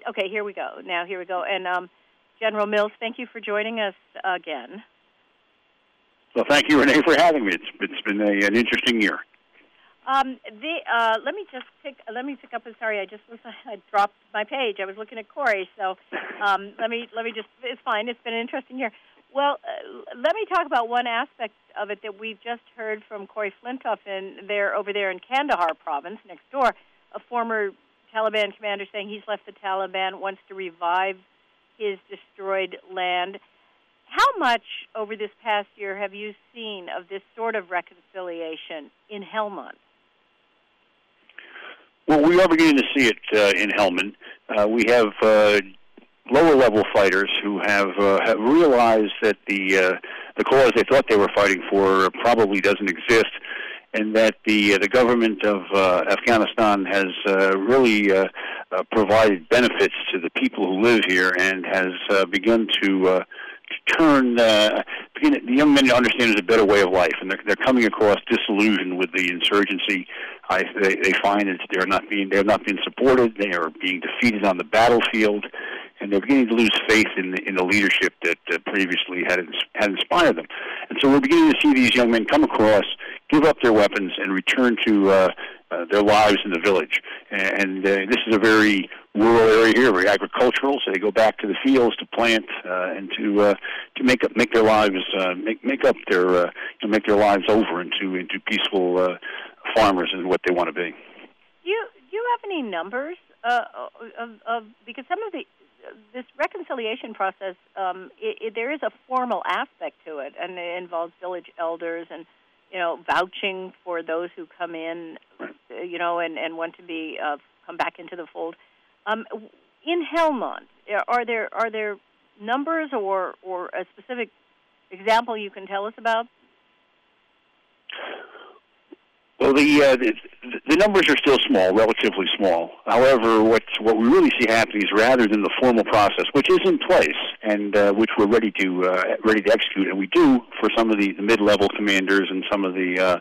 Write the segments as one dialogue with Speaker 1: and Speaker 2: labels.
Speaker 1: Okay, here we go. Now, here we go. And General Mills, thank you for joining us again.
Speaker 2: Well, thank you, Renee, for having me. It's been an interesting year.
Speaker 1: Let me pick up. Sorry, I dropped my page. I was looking at Corey, so let me just. It's fine. It's been an interesting year. Well, let me talk about one aspect of it that we've just heard from Corey Flintoff over there in Kandahar province, next door, a former Taliban commander saying he's left the Taliban, wants to revive his destroyed land. How much over this past year have you seen of this sort of reconciliation in Helmand?
Speaker 2: Well, we are beginning to see it in Helmand. We have lower-level fighters who have realized that the cause they thought they were fighting for probably doesn't exist, and that the government of Afghanistan has really provided benefits to the people who live here and has begun to turn the young men to understand there's a better way of life, and they're coming across disillusioned with the insurgency. They find that they're not being supported. They are being defeated on the battlefield, and they're beginning to lose faith in the leadership that previously had inspired them. And so we're beginning to see these young men come across, give up their weapons, and return to their lives in the village. And this is a very rural area here, very agricultural. So they go back to the fields to plant and to make their lives make their lives over into peaceful farmers and what they want to be.
Speaker 1: Do you have any numbers of because some of this reconciliation process, there is a formal aspect to it, and it involves village elders and vouching for those who come in, and want to be come back into the fold. In Helmand, are there numbers or a specific example you can tell us about?
Speaker 2: Well, the numbers are still small, relatively small. However, what we really see happening is, rather than the formal process, which is in place and which we're ready to execute, and we do for some of the mid-level commanders and some of the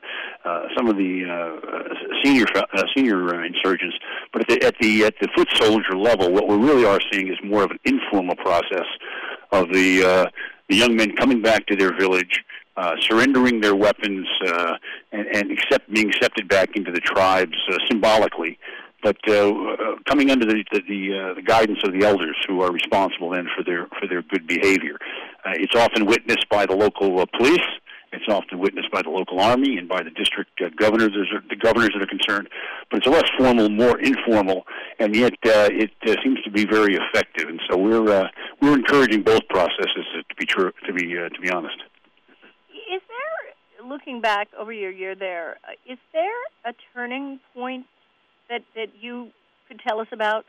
Speaker 2: senior insurgents, but at the foot soldier level, what we really are seeing is more of an informal process of the young men coming back to their village, surrendering their weapons, and being accepted back into the tribes symbolically, but coming under the guidance of the elders, who are responsible then for their good behavior. It's often witnessed by the local police. It's often witnessed by the local army and by the district governors. The governors that are concerned, but it's a less formal, more informal, and yet it seems to be very effective. And so we're encouraging both processes to be true. To be honest.
Speaker 1: Is there, looking back over your year there, is there a turning point that you could tell us about?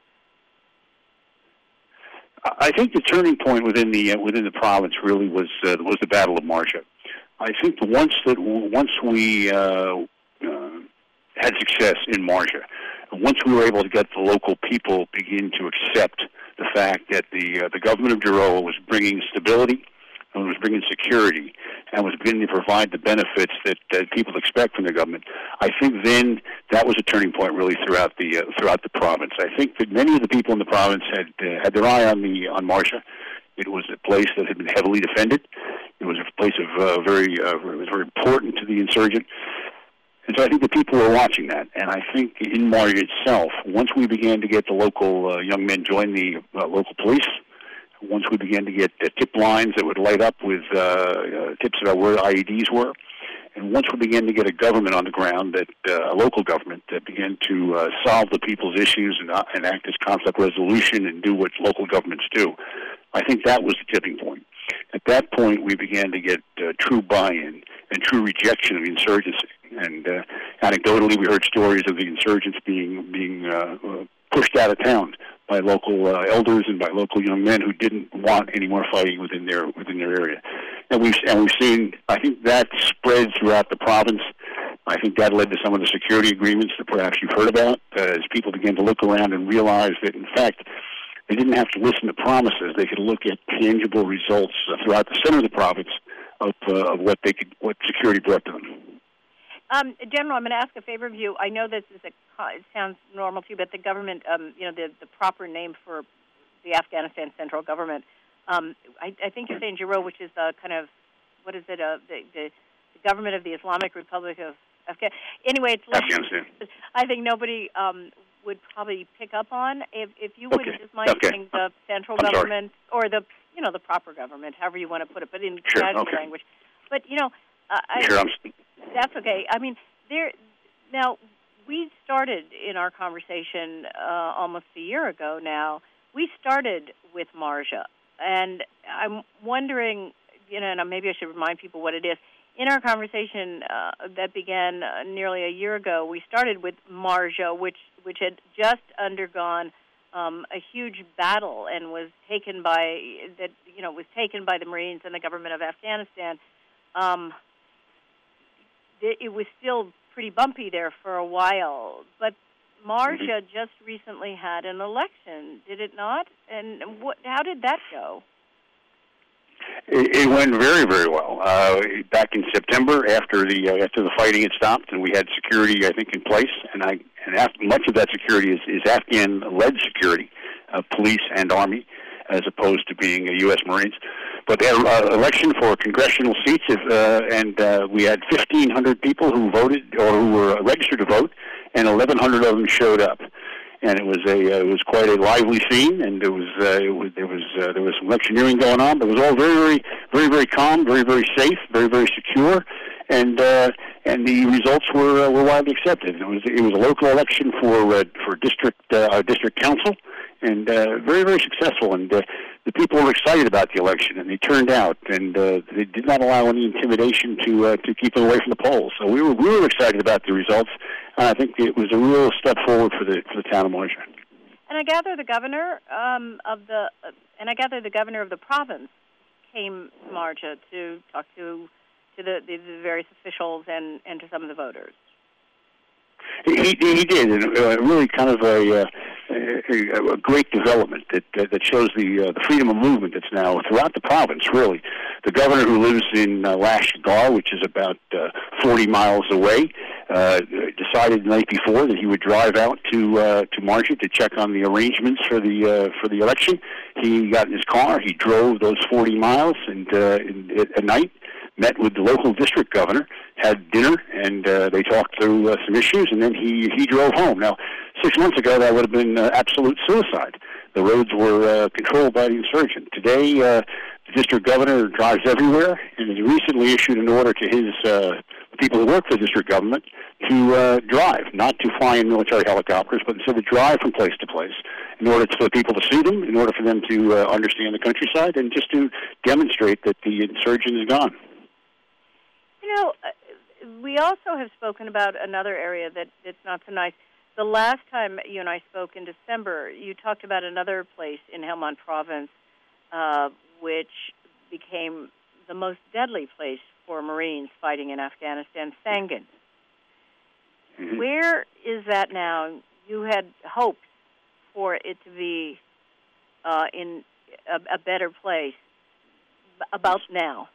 Speaker 2: I think the turning point within the province really was the Battle of Marja. I think once we had success in Marja, once we were able to get the local people begin to accept the fact that the government of Daroa was bringing stability and was bringing security and was beginning to provide the benefits that people expect from the government, I think then that was a turning point really throughout the province. I think that many of the people in the province had their eye on Marja. It was a place that had been heavily defended. It was a place of very important to the insurgent. And so I think the people were watching that. And I think in Marja itself, once we began to get the local young men join the local police, once we began to get tip lines that would light up with tips about where IEDs were, and once we began to get a government on the ground, a local government that began to solve the people's issues and act as conflict resolution and do what local governments do, I think that was the tipping point. At that point, we began to get true buy-in and true rejection of the insurgency. And anecdotally, we heard stories of the insurgents being pushed out of town by local elders and by local young men who didn't want any more fighting within their area. And we've seen, I think that spread throughout the province. I think that led to some of the security agreements that perhaps you've heard about, as people began to look around and realize that, in fact, they didn't have to listen to promises. They could look at tangible results throughout the center of the province of what security brought to them.
Speaker 1: General, I'm going to ask a favor of you. I know this is it sounds normal to you, but the government, the proper name for the Afghanistan central government. I think you're saying Giro, which is kind of, what is it, the government of the Islamic Republic of Afghanistan. Anyway, it's like,
Speaker 2: Afghanistan.
Speaker 1: I think nobody would probably pick up on. If you wouldn't just mind saying the central government or the proper government, however you want to put it, but in casual language. But that's okay. I mean, now we started in our conversation almost a year ago. Now we started with Marja, and I'm wondering, and maybe I should remind people what it is. In our conversation that began nearly a year ago, we started with Marja, which had just undergone a huge battle and was taken by the Marines and the government of Afghanistan. It was still pretty bumpy there for a while, but Marja just recently had an election, did it not? And how did that go?
Speaker 2: It went very, very well. Back in September, after the fighting had stopped, and we had security, I think, in place, much of that security is Afghan-led security, police and army, as opposed to being U.S. Marines. But they had an election for congressional seats, and we had 1,500 people who voted or who were registered to vote, and 1,100 of them showed up. And it was quite a lively scene, and there was some electioneering going on, but it was all very, very, very, very calm, very, very safe, very, very secure, and the results were widely accepted. It was a local election for district council, and very, very successful. And the people were excited about the election, and they turned out, and they did not allow any intimidation to keep them away from the polls. So we were excited about the results. I think it was a real step forward for the town of Marja.
Speaker 1: And I gather the governor the governor of the province came to Marja to talk to the various officials and to some of the voters.
Speaker 2: He did, and really kind of a great development that shows the freedom of movement that's now throughout the province, really. The governor, who lives in Lashkar, which is about 40 miles away, decided the night before that he would drive out to Marja to check on the arrangements for the election. He got in his car, he drove those 40 miles, and at night met with the local district governor, had dinner, and they talked through some issues, and then he drove home. Now, 6 months ago, that would have been absolute suicide. The roads were controlled by the insurgent. Today, the district governor drives everywhere, and has recently issued an order to his people who work for the district government to drive, not to fly in military helicopters, but instead to drive from place to place in order for people to see them, in order for them to understand the countryside, and just to demonstrate that the insurgent is gone.
Speaker 1: We also have spoken about another area that it's not so nice. The last time you and I spoke in December, you talked about another place in Helmand Province, which became the most deadly place for Marines fighting in Afghanistan, Sangin. Mm-hmm. Where is that now? You had hoped for it to be in a better place. About now?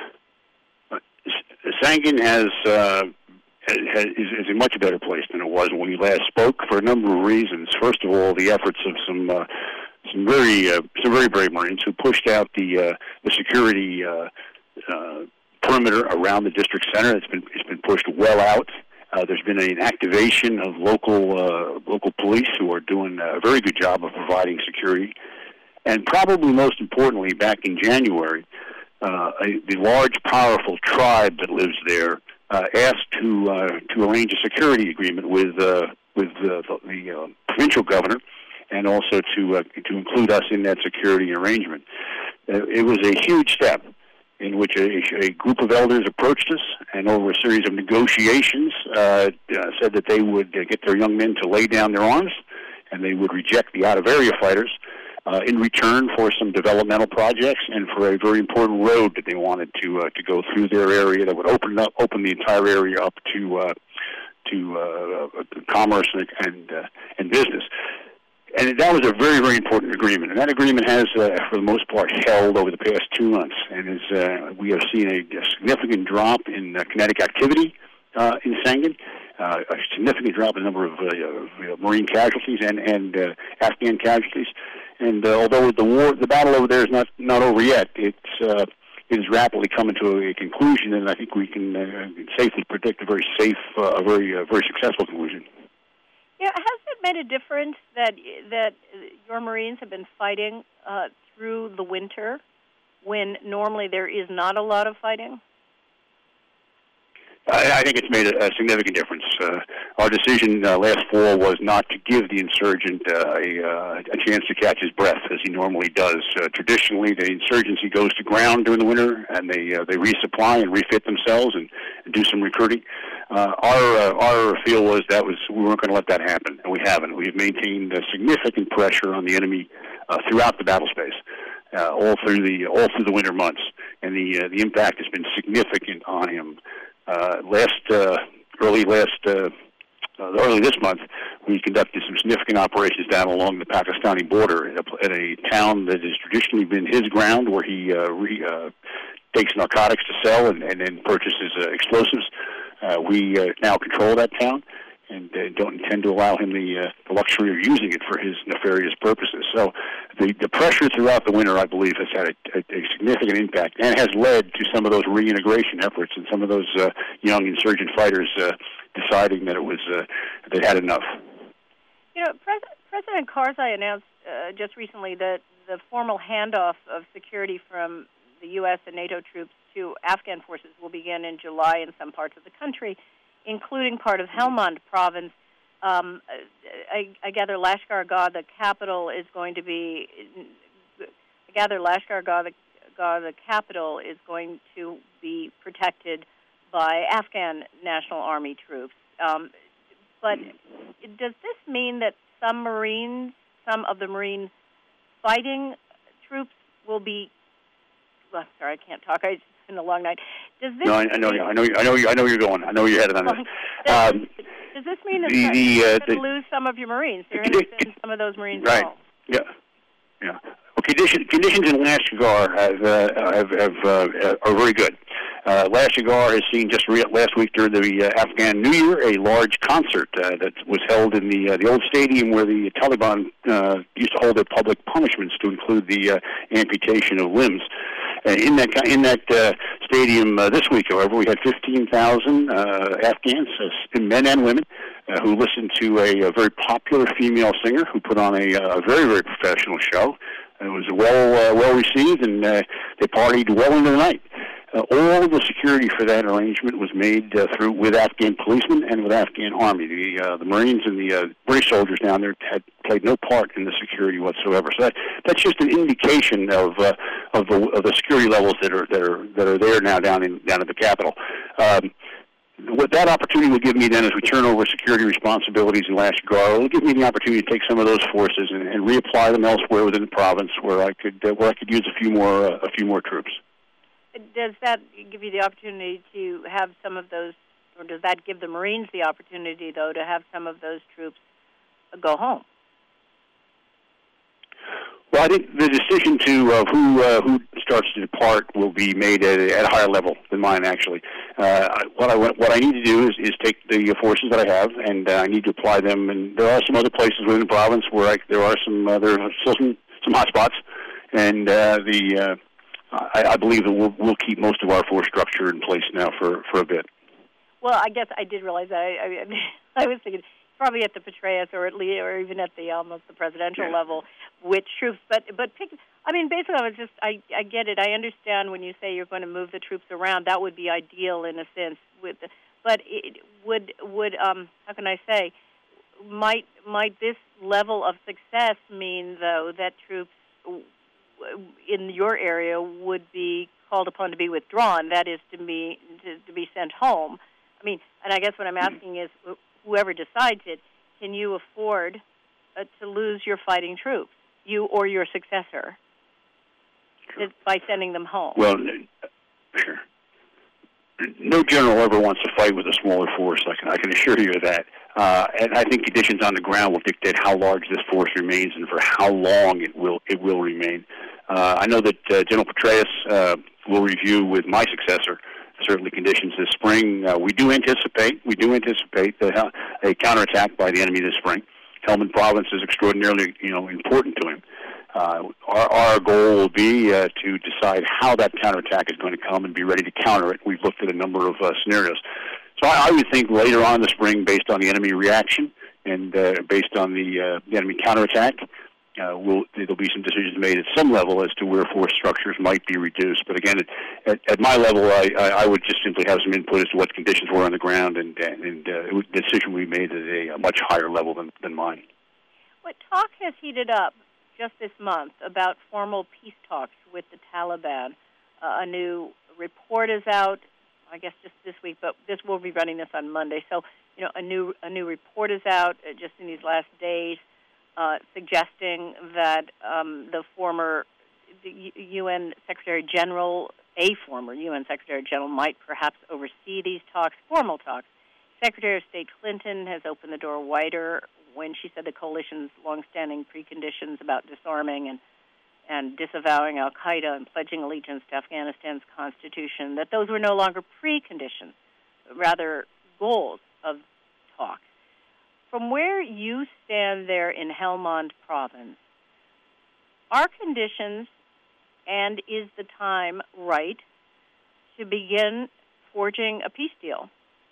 Speaker 2: Sangin is a much better place than it was when we last spoke, for a number of reasons. First of all, the efforts of some very brave Marines who pushed out the security perimeter around the district center. It's been pushed well out. There's been an activation of local police who are doing a very good job of providing security, and probably most importantly, back in January, the large, powerful tribe that lives there asked to arrange a security agreement with the provincial governor, and also to include us in that security arrangement. It was a huge step in which a group of elders approached us, and over a series of negotiations said that they would get their young men to lay down their arms, and they would reject the out-of-area fighters in return for some developmental projects and for a very important road that they wanted to go through their area that would open the entire area up to commerce and business. And that was a very, very important agreement. And that agreement has, for the most part, held over the past 2 months. And we have seen a significant drop in kinetic activity in Sangin, a significant drop in the number of Marine casualties and Afghan casualties. And although the battle over there is not over yet, it is rapidly coming to a conclusion, and I think we can safely predict a very safe, very successful conclusion.
Speaker 1: Yeah, has it made a difference that your Marines have been fighting through the winter when normally there is not a lot of fighting?
Speaker 2: I think it's made a significant difference. Our decision last fall was not to give the insurgent a chance to catch his breath, as he normally does. Traditionally, the insurgency goes to ground during the winter, and they resupply and refit themselves and do some recruiting. Our feel was we weren't going to let that happen, and we haven't. We've maintained significant pressure on the enemy throughout the battle space. All through the winter months, and the impact has been significant on him. Early this month, we conducted some significant operations down along the Pakistani border at a town that has traditionally been his ground, where he takes narcotics to sell and then purchases explosives. We now control that town and don't intend to allow him the luxury of using it for his nefarious purposes. So the pressure throughout the winter, I believe, has had a significant impact and has led to some of those reintegration efforts and some of those young insurgent fighters deciding that they'd had enough.
Speaker 1: You know, President Karzai announced just recently that the formal handoff of security from the U.S. and NATO troops to Afghan forces will begin in July in some parts of the country, including part of Helmand province. I gather Lashkar-Gah, the capital, is going to be. I gather Lashkar-Gah, the capital, is going to be protected by Afghan National Army troops. But does this mean that some of the Marine fighting troops will be? Well, sorry, I can't talk. It's been a long night. Does this?
Speaker 2: No, I know you're going. I know you're headed on this.
Speaker 1: Does this mean that you're going to lose some of your Marines? You're going to send some of those Marines
Speaker 2: right.
Speaker 1: home.
Speaker 2: Yeah. Well, conditions in Lashkar are very good. Lashkar has seen just last week during the Afghan New Year a large concert that was held in the old stadium where the Taliban used to hold their public punishments, to include the amputation of limbs. In that stadium this week, however, we had 15,000 Afghans, men and women, who listened to a very popular female singer who put on a very, very professional show. It was well received, and they partied well into the night. All the security for that arrangement was made through with Afghan policemen and with Afghan army. The Marines and the British soldiers down there had played no part in the security whatsoever. So that's just an indication of the security levels that are there now down at the capital. What that opportunity will give me then, as we turn over security responsibilities in Lashkar, will give me the opportunity to take some of those forces and reapply them elsewhere within the province, where I could use a few more troops.
Speaker 1: Does that give you the opportunity to have some of those, or does that give the Marines the opportunity, though, to have some of those troops go home?
Speaker 2: Well, I think the decision to who starts to depart will be made at a higher level than mine, actually. What I need to do is take the forces that I have, and I need to apply them. And there are some other places within the province where there are still some hot spots, and I believe that we'll keep most of our force structure in place now for a bit.
Speaker 1: Well, I guess I did realize that. I was thinking probably at the Petraeus or even at the almost the presidential level, which troops. But basically, I get it. I understand when you say you're going to move the troops around. That would be ideal in a sense. But it would how can I say? Might this level of success mean, though, that troops in your area would be called upon to be withdrawn, that is, to be sent home? I mean, and I guess what I'm asking is, whoever decides it, can you afford to lose your fighting troops, you or your successor, by sending them home?
Speaker 2: Well, sure. No general ever wants to fight with a smaller force. I can assure you of that. And I think conditions on the ground will dictate how large this force remains and for how long it will remain. I know that General Petraeus will review with my successor certainly conditions this spring. We do anticipate a counterattack by the enemy this spring. Helmand Province is extraordinarily important to him. Our goal will be to decide how that counterattack is going to come and be ready to counter it. We've looked at a number of scenarios. So I would think later on in the spring, based on the enemy reaction and based on the enemy counterattack, there'll be some decisions made at some level as to where force structures might be reduced. But again, at my level, I would just simply have some input as to what conditions were on the ground, and the decision we made at a much higher level than mine.
Speaker 1: What talk has heated up just this month about formal peace talks with the Taliban? A new report is out, I guess just this week, but we'll be running this on Monday. So, a new report is out just in these last days, suggesting that the former UN Secretary General, a former UN Secretary General, might perhaps oversee these talks, formal talks. Secretary of State Clinton has opened the door wider when she said the coalition's longstanding preconditions about disarming and disavowing al-Qaeda and pledging allegiance to Afghanistan's constitution, that those were no longer preconditions, rather goals of talks. From where you stand there in Helmand province, are conditions and is the time right to begin forging a peace deal?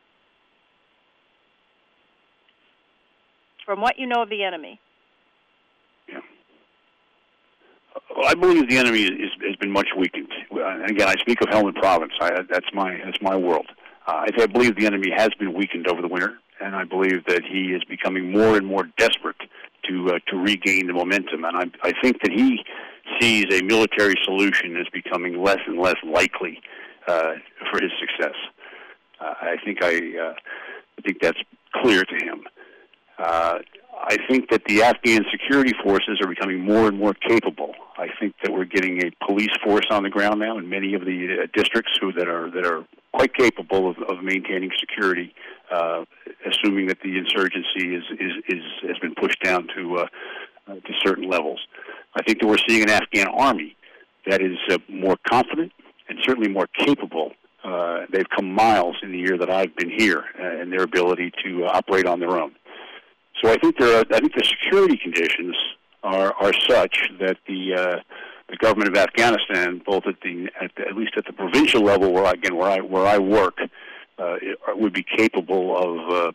Speaker 1: From what you know of the enemy.
Speaker 2: Yeah. Well, I believe the enemy has been much weakened. Again, I speak of Helmand province. That's my world. I believe the enemy has been weakened over the winter, and I believe that he is becoming more and more desperate to regain the momentum. And I think that he sees a military solution as becoming less and less likely for his success. I think that's clear to him. I think that the Afghan security forces are becoming more and more capable. I think that we're getting a police force on the ground now in many of the districts that are quite capable of maintaining security, assuming that the insurgency has been pushed down to certain levels. I think that we're seeing an Afghan army that is more confident and certainly more capable. They've come miles in the year that I've been here in their ability to operate on their own. So I think the security conditions are such that the government of Afghanistan, both at least at the provincial level, where I work, would be capable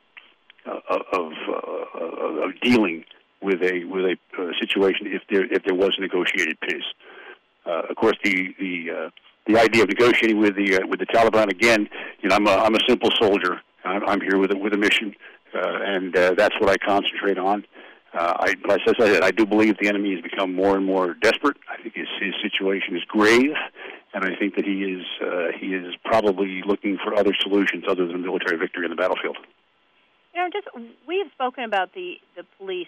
Speaker 2: of dealing with a situation if there was negotiated peace. Of course, the idea of negotiating with the Taliban, again, I'm a simple soldier. I'm here with a mission. And that's what I concentrate on. As I said, I do believe the enemy has become more and more desperate. I think his situation is grave, and I think that he is probably looking for other solutions other than military victory on the battlefield.
Speaker 1: We have spoken about the police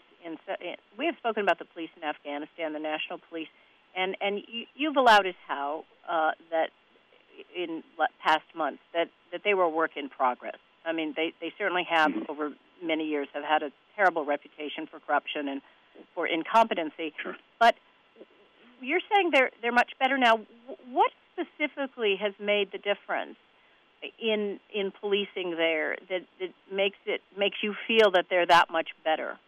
Speaker 1: in Afghanistan, the national police, and you've allowed us how that in past months that they were a work in progress. I mean, they certainly have, over many years, have had a terrible reputation for corruption and for incompetency.
Speaker 2: Sure.
Speaker 1: But you're saying they're much better now. What specifically has made the difference in policing there that makes you feel that they're that much better?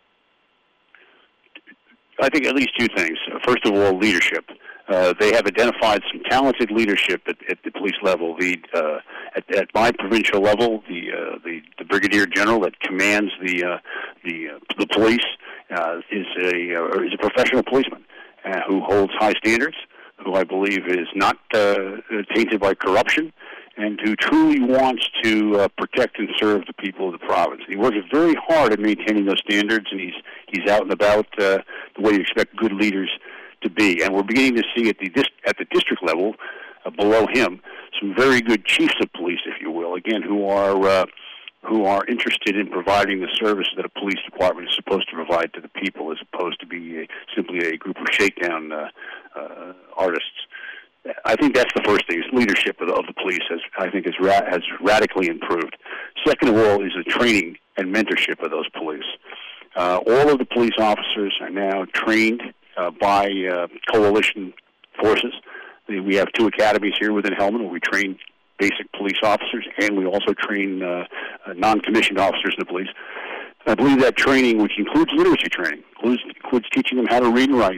Speaker 2: I think at least two things. First of all, leadership. They have identified some talented leadership at the police level. At my provincial level, the brigadier general that commands the police is a professional policeman who holds high standards, who I believe is not tainted by corruption, and who truly wants to protect and serve the people of the province. He works very hard at maintaining those standards, and he's out and about the way you expect good leaders to be. And we're beginning to see at the district level, below him, some very good chiefs of police, if you will, again, who are interested in providing the service that a police department is supposed to provide to the people, as opposed to be simply a group of shakedown artists. I think that's the first thing, is leadership of the police has radically improved. Second of all is the training and mentorship of those police. All of the police officers are now trained by coalition forces. We have two academies here within Helmand where we train basic police officers, and we also train non-commissioned officers in the police. I believe that training, which includes literacy training, includes teaching them how to read and write,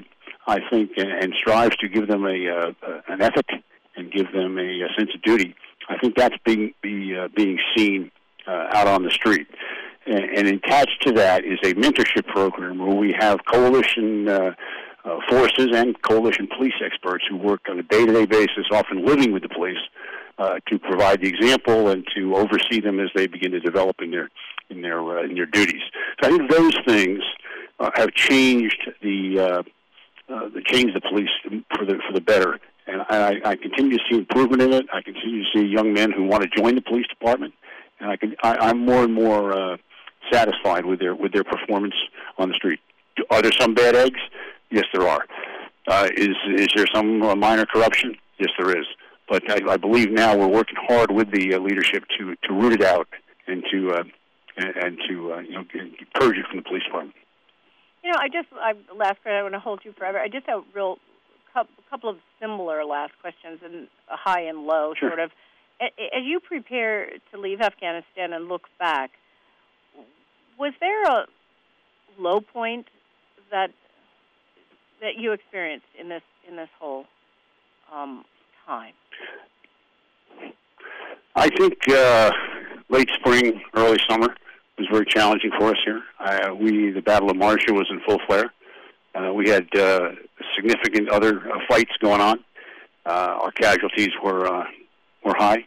Speaker 2: I think, and strives to give them an ethic and give them a sense of duty, I think that's being seen out on the street. And attached to that is a mentorship program where we have coalition forces and coalition police experts who work on a day-to-day basis, often living with the police, to provide the example and to oversee them as they begin to develop in their duties. So I think those things have changed the police for the better, and I continue to see improvement in it. I continue to see young men who want to join the police department, and I'm more and more satisfied with their performance on the street. Are there some bad eggs? Yes, there are. Is there some minor corruption? Yes, there is. But I believe now we're working hard with the leadership to root it out and to purge it from the police department.
Speaker 1: Last question, I want to hold you forever. I just have a couple of similar last questions, and a high and low,
Speaker 2: sure.
Speaker 1: Sort of. As you prepare to leave Afghanistan and look back, was there a low point that you experienced in this whole time?
Speaker 2: I think late spring, early summer was very challenging for us here. The Battle of Marcia was in full flare. We had significant other fights going on. Our casualties were high.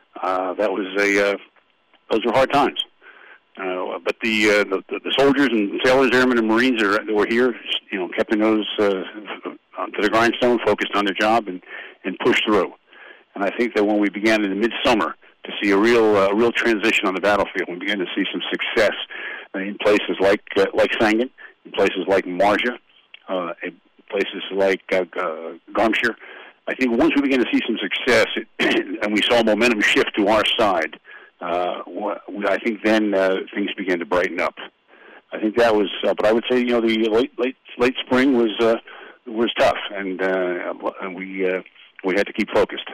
Speaker 2: Those were hard times. But the soldiers and sailors, airmen, and Marines that were here, kept their nose to the grindstone, focused on their job, and pushed through. And I think that when we began in the midsummer to see a real transition on the battlefield, we began to see some success in places like Sangin, in places like Marja, in places like Garmshire. I think once we began to see some success and we saw momentum shift to our side, I think then things began to brighten up. I think that was, but I would say the late spring was tough, and we had to keep focused.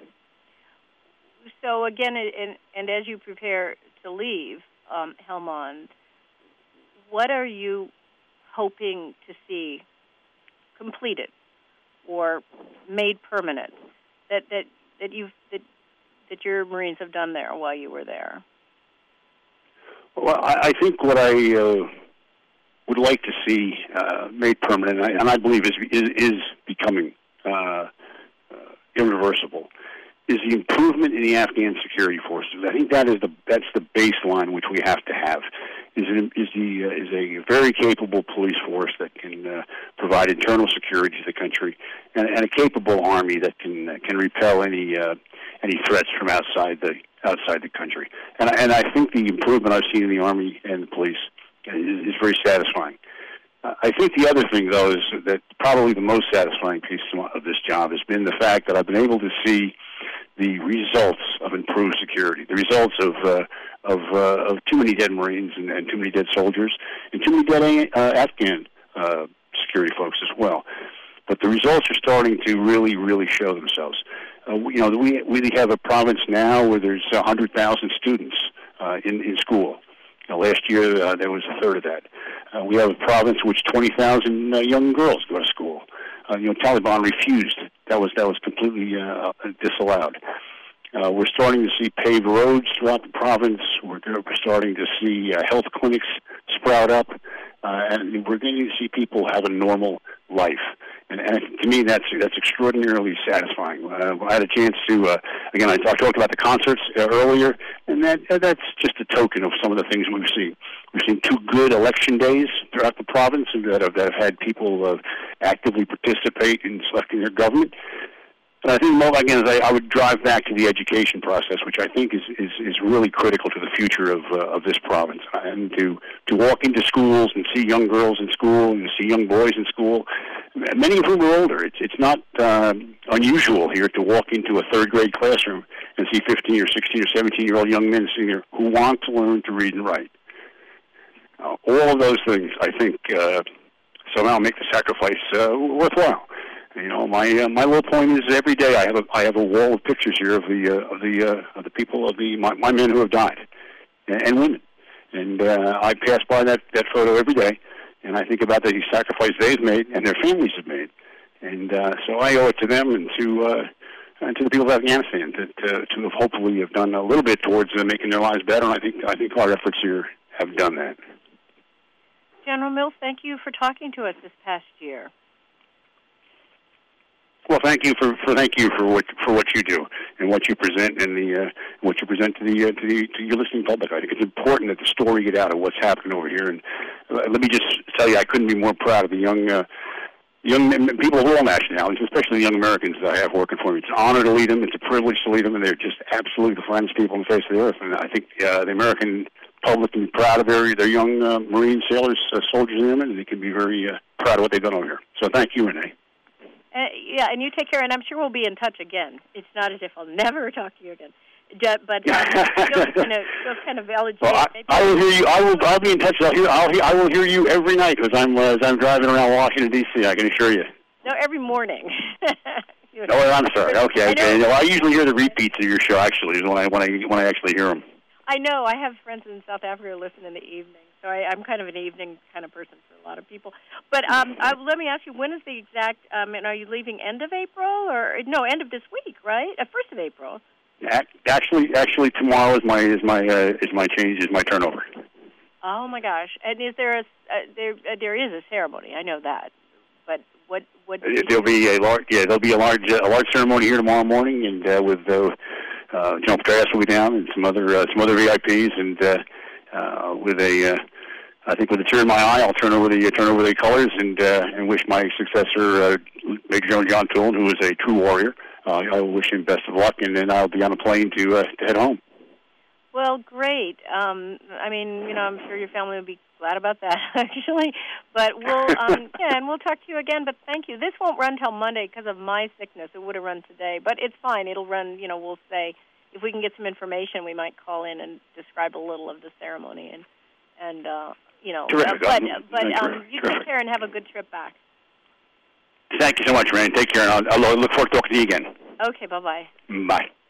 Speaker 1: So again, and as you prepare to leave Helmand, what are you hoping to see completed or made permanent that your Marines have done there while you were there?
Speaker 2: Well, I think what I would like to see made permanent, and I believe is becoming irreversible, is the improvement in the Afghan security forces. I think that's the baseline which we have to have. Is a very capable police force that can provide internal security to the country, and a capable army that can repel any threats from outside the country. And I think the improvement I've seen in the Army and the police is very satisfying. I think the other thing, though, is that probably the most satisfying piece of this job has been the fact that I've been able to see the results of improved security, the results of too many dead Marines and too many dead soldiers and too many dead Afghan security folks as well. But the results are starting to really, really show themselves. We have a province now where there's 100,000 students in school. Last year there was a third of that. We have a province in which 20,000 young girls go to school. Taliban refused. That was completely disallowed. We're starting to see paved roads throughout the province. We're starting to see health clinics sprout up, and we're going to see people have a normal life. And to me, that's extraordinarily satisfying. I had a chance to, again, I talked about the concerts earlier, and that's just a token of some of the things we've seen. We've seen 2 good election days throughout the province that have had people actively participate in selecting their government. And I think, again, I would drive back to the education process, which I think is really critical to the future of this province. And to walk into schools and see young girls in school and see young boys in school, many of whom are older. It's not unusual here to walk into a third-grade classroom and see 15 or 16 or 17-year-old young men sitting there who want to learn to read and write. All of those things, I think, somehow make the sacrifice worthwhile. My low point is every day I have a wall of pictures here of the people my men who have died, and women, and I pass by that photo every day, and I think about the sacrifice they've made and their families have made, And so I owe it to them and to the people of Afghanistan to have hopefully have done a little bit towards making their lives better. And I think our efforts here have done that.
Speaker 1: General Mills, thank you for talking to us this past year.
Speaker 2: Well, thank you for what you do and what you present and what you present to your listening public. I think it's important that the story get out of what's happening over here. And let me just tell you, I couldn't be more proud of the young people of all nationalities, especially the young Americans that I have working for me. It's an honor to lead them. It's a privilege to lead them, and they're just absolutely the finest people on the face of the earth. And I think the American public can be proud of their young Marine sailors, soldiers, and airmen, and they can be very proud of what they've done over here. So thank you, Renee.
Speaker 1: Yeah, and you take care, and I'm sure we'll be in touch again. It's not as if I'll never talk to you again. But those kind of elegies.
Speaker 2: Well, I will hear you. I'll be in touch. I will hear you every night as I'm driving around Washington D.C. I can assure you.
Speaker 1: No, every morning.
Speaker 2: Oh, I'm sorry. Okay. I usually hear the repeats of your show. Actually, is when I actually hear them.
Speaker 1: I know. I have friends in South Africa who listen in the evening, so I'm kind of an evening kind of person for a lot of people. But let me ask you, when is the exact? And are you leaving end of April or no? End of this week, right? 1st of April.
Speaker 2: Actually, tomorrow is my turnover.
Speaker 1: Oh my gosh! And is there there is a ceremony? I know that, but what?
Speaker 2: There'll be a large ceremony here tomorrow morning, and with General Petraeus will be down, and some other VIPs, and with a tear in my eye, I'll turn over the colors and wish my successor, Major General John Toulon, who is a true warrior. I will wish him best of luck, and then I'll be on a plane to head home.
Speaker 1: Well, great. I'm sure your family will be glad about that, actually. But we'll and we'll talk to you again. But thank you. This won't run till Monday because of my sickness. It would have run today, but it's fine. It'll run. We'll say if we can get some information, we might call in and describe a little of the ceremony and
Speaker 2: Terrific.
Speaker 1: You take care and have a good trip back.
Speaker 2: Thank you so much, Rand. Take care, and I'll look forward to talking to you again.
Speaker 1: Okay. Bye-bye.
Speaker 2: Bye.